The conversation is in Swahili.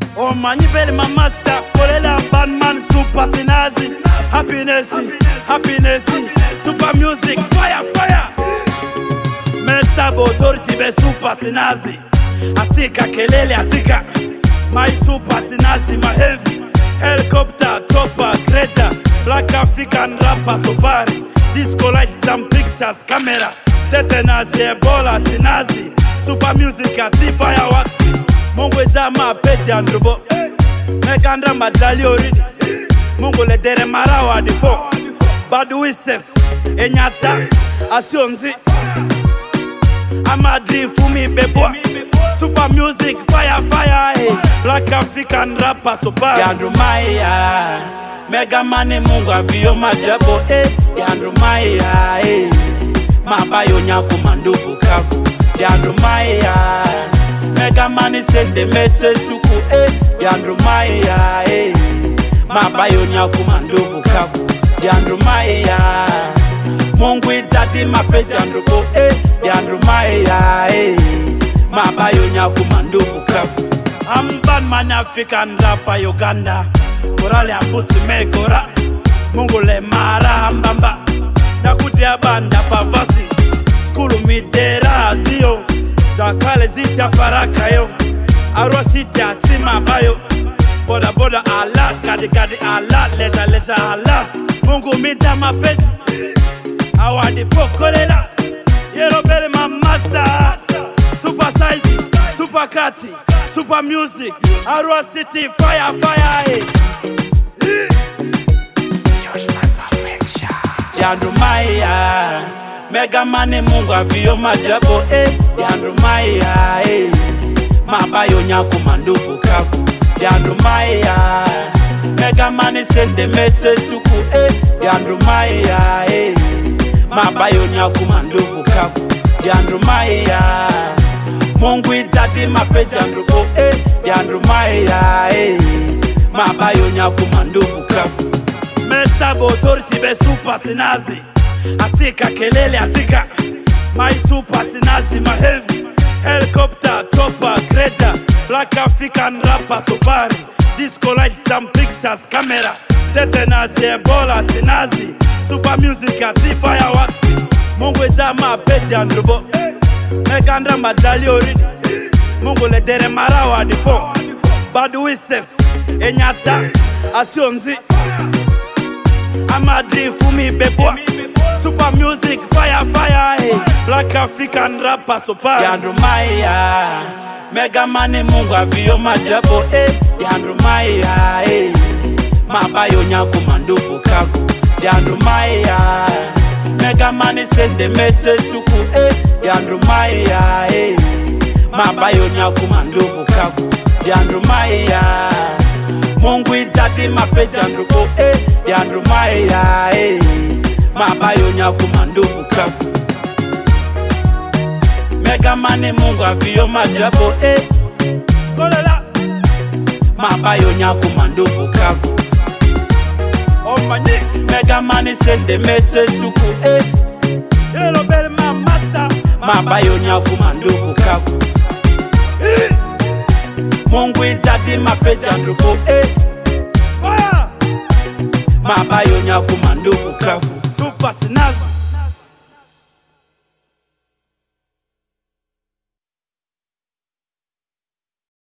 Oh man, you better my master. Kolela Bandman, super sinazi. Happiness, happiness. Super music, fire, fire. Metabo authority be super sinazi. Atika kelele atika. My super sinazi, my heavy. Helicopter, chopper, grader. Black African rapper, sobari. Disco lights and pictures, camera. Tetenazi, Ebola, sinazi. Super music, ati fireworks. Mungu jama peti andrubo. Megandra madali oridi. Mungu ledere marawa difo. Bad wishes, enyata, asionzi. Amadri fumi bebo. Super music, fire, fire, hey. Black African rapper, sobari. Yandru maya. Mega mane mungu aviyo majabo, eh. Yandru maya, eh. Mabayo nyaku mandubu kavu. Yandru maya. Mega mani sende mete suku, eh. Yandru maya, eh. Mabayo nyaku mandubu kavu. Yandru maya. Mungu itati mapeti andrubo, eh. Yandru maya, eh. Mabayo nyaku mandubu kavu. I'm Bandman African rapper Uganda. Korale ambusi megora. Mungu le mara mbamba. Nakutia banda favasi. Skulu midera zio. Takale zisi aparaka yo. Arositi atima bayo. Boda boda ala. Kadi kadi ala. Leta leta ala. Mungu mita mapeti. Awadi fokorela. Yero bele ma master. Super size. Super kati. Super music. Arositi fire fire. Hey. Yandru maya. Mega mane mungu aviyo majabo, eh. Yandru maya, eh. Mabayo nyaku mandubu kavu. Yandru maya. Mega mane sende mete suku, eh. Yandru maya, eh. Mabayo nyaku mandubu kavu. Yandru maya. Mungu itati mapeti andrubo, eh. Yandru maya, eh. Mabayo nyaku mandubu kavu. Metabo authority be super sinazi. Atika kelele atika. My super sinazi, my heavy. Helicopter, chopper, grader. Black African rapper, sobari. Disco lights and pictures, camera. Tetenazi, Ebola, sinazi. Super music, ati fireworks. Mungu jama peti andrubo. Megandra madali oridi. Mungu ledere marawa difo. Bad wishes, enyata, asionzi. Amadri fumi bebo. Super music, fire, fire, hey. Black African rapper, sobari. Yandru maya. Mega mane mungu aviyo majabo, eh. Yandru maya, eh. Mabayo nyaku mandubu kavu. Yandru maya. Mega mane sende mete suku, eh. Yandru maya, eh. Mabayo nyaku mandubu kavu. Yandru maya. Mungu itati mapeti andrubo, eh. Yandru maya, eh. Mabayo nyaku mandubu kavu. Mega mane mungu aviyo majabo, eh. Kolela. Mabayo nyaku mandubu kavu. Oh mani. Mega mane sende mete suku, eh. Yelo bele ma master. Mabayo nyaku mandubu kavu. Mungu itati mapeti andrubo, eh. Fire. Mabayo nyaku mandubu kavu. Super sinazi.